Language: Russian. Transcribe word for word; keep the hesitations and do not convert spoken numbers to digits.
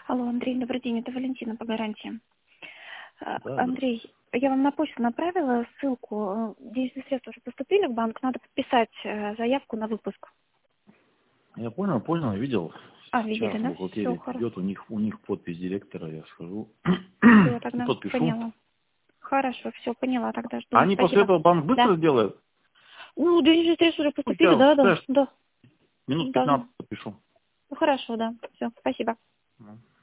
Алло, Андрей, добрый день, это Валентина по гарантии. А, Да, Андрей, я вам на почту направила ссылку. Денежные средства уже поступили в банк, надо подписать э, заявку на выпуск. я понял, понял, видел. А, Сейчас видели, в да? Все, бухгалтерии хорошо. идет, у них, у них подпись директора, я схожу Все, я и тогда подпишу. поняла. Хорошо, все, поняла, тогда жду. А они после Спасибо. этого банк Да. быстро сделают? Ну, денежные средства уже Ну, поступили, я, да, да, знаешь, да. минут Должны. пятнадцать подпишу. Ну, хорошо, да. Все, спасибо. Ну.